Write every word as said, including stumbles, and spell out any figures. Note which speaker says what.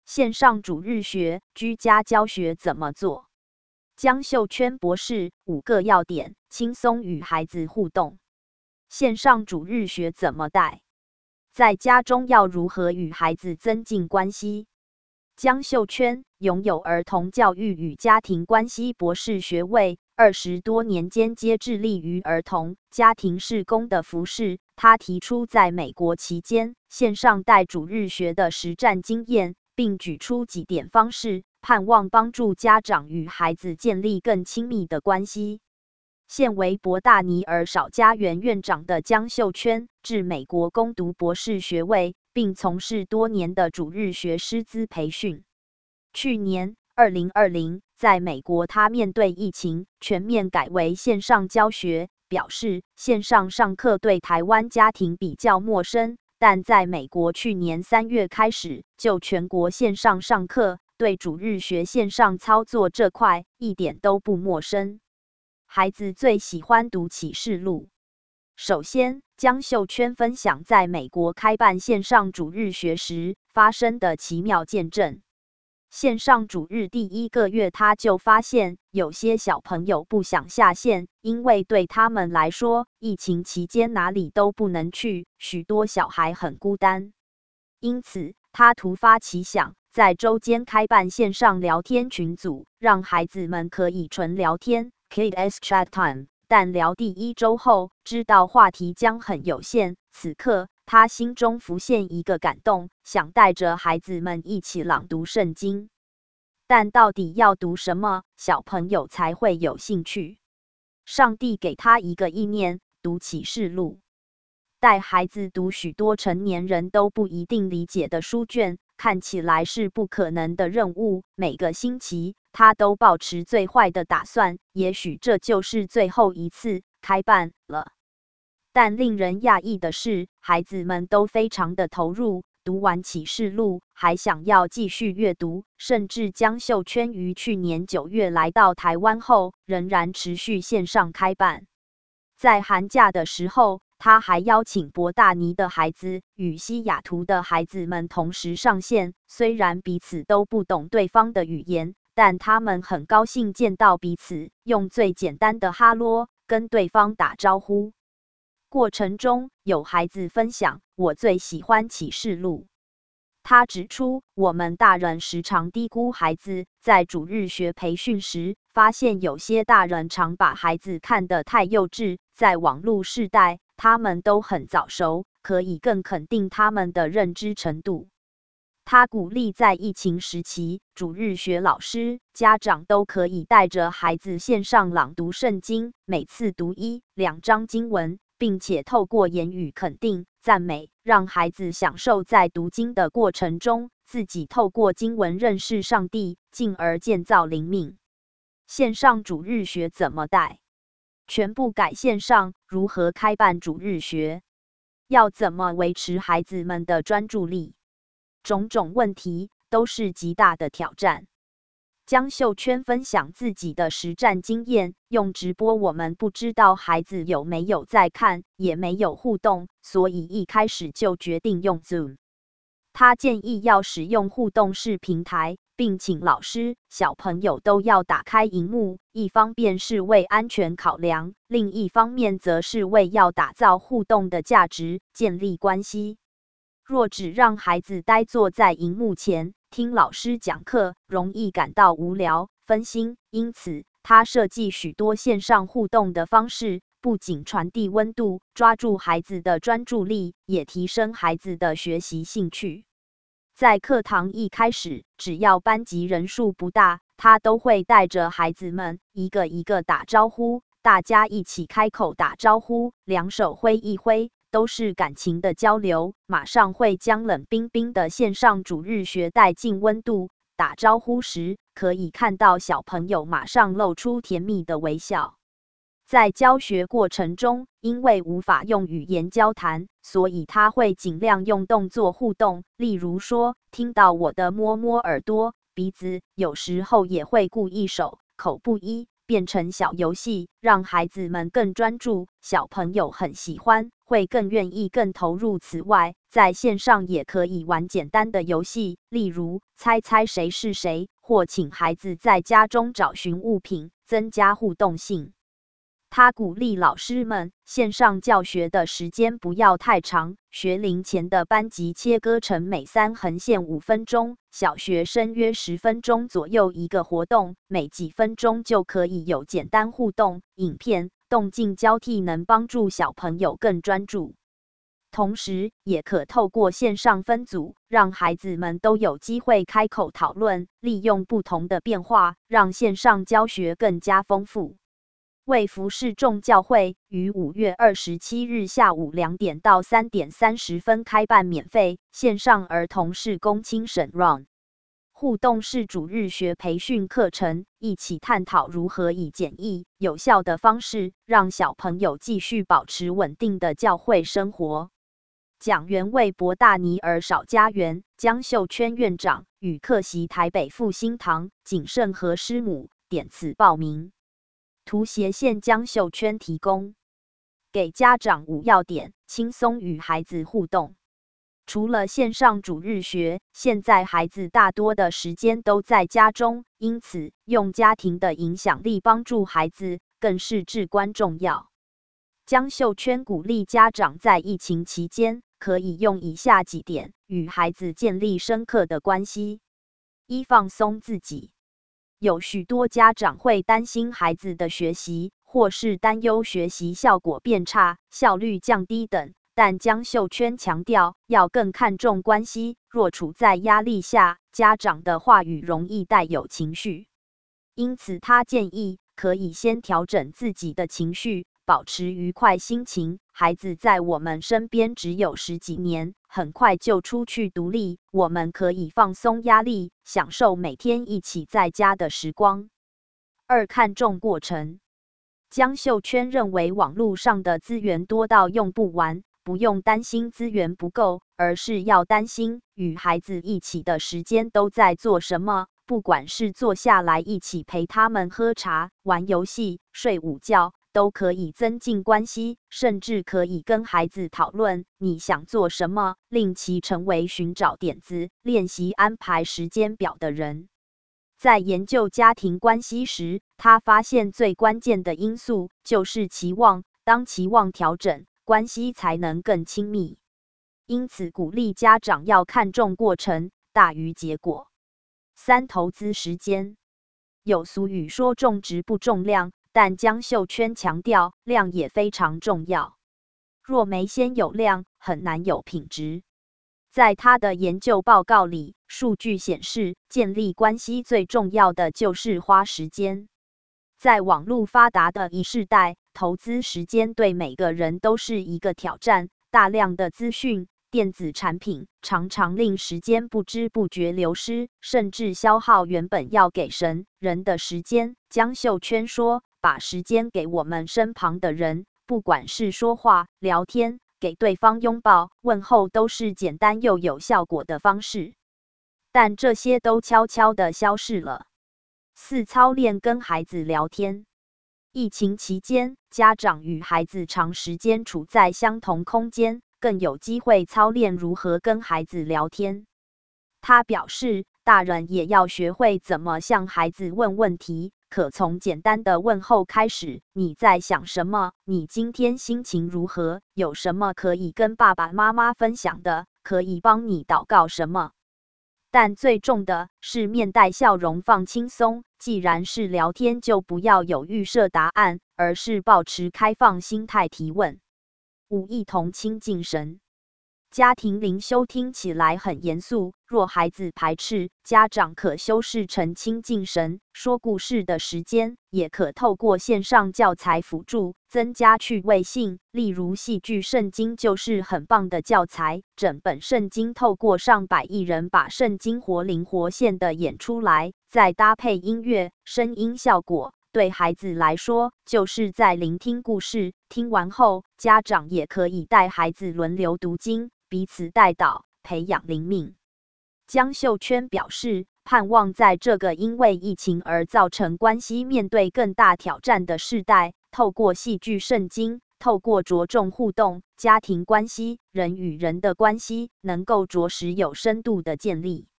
Speaker 1: 线上主日学居家教学怎么做？江秀圈博士五个要点，轻松与孩子互动。线上主日学怎么带？在家中要如何与孩子增进关系？江秀圈拥有儿童教育与家庭关系博士学位，二十多年间皆致力于儿童、家庭事工的服事。他提出在美国期间线上带主日学的实战经验，并举出几点方式，盼望帮助家长与孩子建立更亲密的关系。现为博大尼尔少家园院长的江秀圈，至美国攻读博士学位，并从事多年的主日学师资培训。去年二零二零，在美国他面对疫情，全面改为线上教学，表示线上上课对台湾家庭比较陌生，但在美国去年三月开始就全国线上上课，对主日学线上操作这块一点都不陌生。孩子最喜欢读启示录。首先，江秀圈分享在美国开办线上主日学时发生的奇妙见证。线上主日第一个月，他就发现有些小朋友不想下线，因为对他们来说，疫情期间哪里都不能去，许多小孩很孤单。因此，他突发奇想，在周间开办线上聊天群组，让孩子们可以纯聊天 Kids Chat Time。但聊第一周后，知道话题将很有限。此刻，他心中浮现一个感动，想带着孩子们一起朗读圣经。但到底要读什么，小朋友才会有兴趣？上帝给他一个意念，读启示录。带孩子读许多成年人都不一定理解的书卷，看起来是不可能的任务。每个星期，他都抱持最坏的打算，也许这就是最后一次开办了。但令人讶异的是，孩子们都非常的投入，读完启示录还想要继续阅读，甚至江秀圈于去年九月来到台湾后，仍然持续线上开办。在寒假的时候，他还邀请博大尼的孩子与西雅图的孩子们同时上线，虽然彼此都不懂对方的语言，但他们很高兴见到彼此，用最简单的哈啰跟对方打招呼。过程中，有孩子分享：“我最喜欢启示录。”他指出，我们大人时常低估孩子，在主日学培训时，发现有些大人常把孩子看得太幼稚，在网络世代，他们都很早熟，可以更肯定他们的认知程度。他鼓励在疫情时期，主日学老师、家长都可以带着孩子线上朗读圣经，每次读一、两章经文，并且透过言语肯定、赞美，让孩子享受在读经的过程中，自己透过经文认识上帝，进而建造灵命。线上主日学怎么带？全部改线上，如何开办主日学？要怎么维持孩子们的专注力？种种问题都是极大的挑战。江秀圈分享自己的实战经验，用直播我们不知道孩子有没有在看，也没有互动，所以一开始就决定用 Zoom。他建议要使用互动式平台，并请老师、小朋友都要打开荧幕，一方面是为安全考量，另一方面则是为要打造互动的价值，建立关系。若只让孩子呆坐在荧幕前听老师讲课，容易感到无聊、分心。因此，他设计许多线上互动的方式，不仅传递温度，抓住孩子的专注力，也提升孩子的学习兴趣。在课堂一开始，只要班级人数不大，他都会带着孩子们一个一个打招呼，大家一起开口打招呼，两手挥一挥。都是感情的交流，马上会将冷冰冰的线上主日学带进温度。打招呼时，可以看到小朋友马上露出甜蜜的微笑。在教学过程中，因为无法用语言交谈，所以他会尽量用动作互动，例如说，听到我的摸摸耳朵、鼻子，有时候也会故意手、口不一， 变成小游戏，让孩子们更专注，小朋友很喜欢，会更愿意、更投入。此外，在线上也可以玩简单的游戏，例如猜猜谁是谁，或请孩子在家中找寻物品，增加互动性。他鼓励老师们，线上教学的时间不要太长，学龄前的班级切割成每三横线五分钟，小学生约十分钟左右一个活动，每几分钟就可以有简单互动影片，动静交替，能帮助小朋友更专注。同时，也可透过线上分组，让孩子们都有机会开口讨论，利用不同的变化，让线上教学更加丰富。卫福市众教会于五月二十七日下午两点到三点三十分开办免费线上儿童事工亲审 Run 互动式主日学培训课程，一起探讨如何以简易、有效的方式，让小朋友继续保持稳定的教会生活。讲员为博大尼尔少家园江秀圈院长与客席台北复兴堂景圣和师母点此报名。图斜线江秀圈提供给家长五要点，轻松与孩子互动。除了线上主日学，现在孩子大多的时间都在家中，因此用家庭的影响力帮助孩子更是至关重要。江秀圈鼓励家长在疫情期间可以用以下几点与孩子建立深刻的关系：一、放松自己。有许多家长会担心孩子的学习，或是担忧学习效果变差、效率降低等，但江秀圈强调要更看重关系。若处在压力下，家长的话语容易带有情绪，因此他建议可以先调整自己的情绪，保持愉快心情。孩子在我们身边只有十几年，很快就出去独立，我们可以放松压力，享受每天一起在家的时光。二、看重过程。江秀圈认为网络上的资源多到用不完，不用担心资源不够，而是要担心与孩子一起的时间都在做什么。不管是坐下来一起陪他们喝茶、玩游戏、睡午觉，都可以增进关系，甚至可以跟孩子讨论你想做什么，令其成为寻找点子、练习安排时间表的人。在研究家庭关系时，他发现最关键的因素就是期望，当期望调整，关系才能更亲密。因此，鼓励家长要看重过程大于结果。三、投资时间。有俗语说重质不重量，但江秀圈强调量也非常重要。若没先有量，很难有品质。在他的研究报告里，数据显示，建立关系最重要的就是花时间。在网络发达的一世代，投资时间对每个人都是一个挑战。大量的资讯、电子产品常常令时间不知不觉流失，甚至消耗原本要给神人的时间。江秀圈说，把时间给我们身旁的人，不管是说话、聊天，给对方拥抱、问候，都是简单又有效果的方式。但这些都悄悄地消逝了。四、操练跟孩子聊天。疫情期间，家长与孩子长时间处在相同空间，更有机会操练如何跟孩子聊天。他表示，大人也要学会怎么向孩子问问题，可从简单的问候开始。你在想什么？你今天心情如何？有什么可以跟爸爸妈妈分享的？可以帮你祷告什么？但最重的是面带笑容，放轻松。既然是聊天，就不要有预设答案，而是保持开放心态提问。五、一同亲近神。家庭灵修听起来很严肃，若孩子排斥，家长可修饰成亲近神。说故事的时间也可透过线上教材辅助，增加趣味性。例如戏剧圣经就是很棒的教材，整本圣经透过上百亿人把圣经活灵活现的演出来，再搭配音乐、声音效果，对孩子来说就是在聆听故事。听完后，家长也可以带孩子轮流读经，彼此带导，培养灵命。江秀圈表示， 盼望在这个因为疫情而造成关系面对更大挑战的世代，透过戏剧圣经，透过着重互动、家庭关系、人与人的关系，能够着实有深度的建立。